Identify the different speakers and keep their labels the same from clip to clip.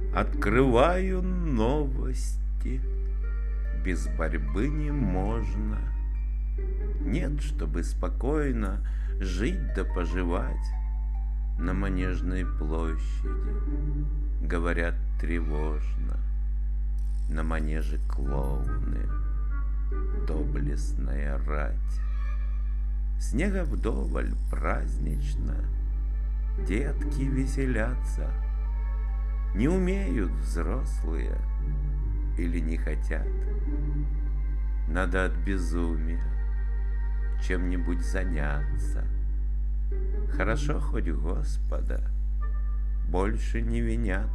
Speaker 1: Открываю новости. Без борьбы не можно. Нет, чтобы спокойно жить да поживать. На Манежной площади, говорят, тревожно. На манеже клоуны, доблестная рать. Снега вдоволь празднично, детки веселятся. Не умеют взрослые или не хотят. Надо от безумия чем-нибудь заняться. Хорошо хоть Господа больше не винят.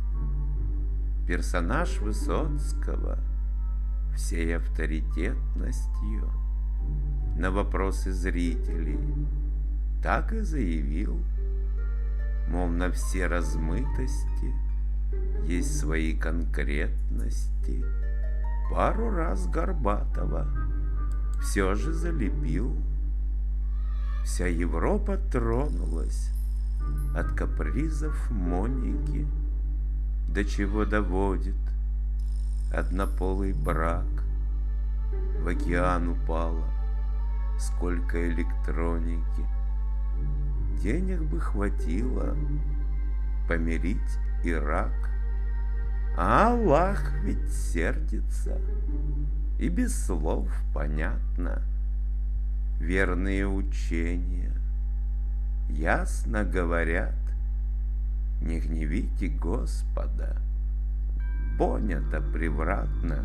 Speaker 1: Персонаж Высоцкого всей авторитетностью на вопросы зрителей так и заявил, мол, на все размытости есть свои конкретности. Пару раз Горбатова все же залепил. Вся Европа тронулась от капризов Моники. До чего доводит однополый брак. В океан упало сколько электроники. Денег бы хватило помирить Ирак. А Аллах ведь сердится, и без слов понятно. Верные учения ясно говорят: не гневите Господа, понято превратно,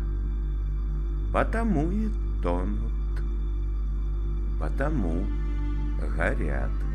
Speaker 1: потому и тонут, потому горят.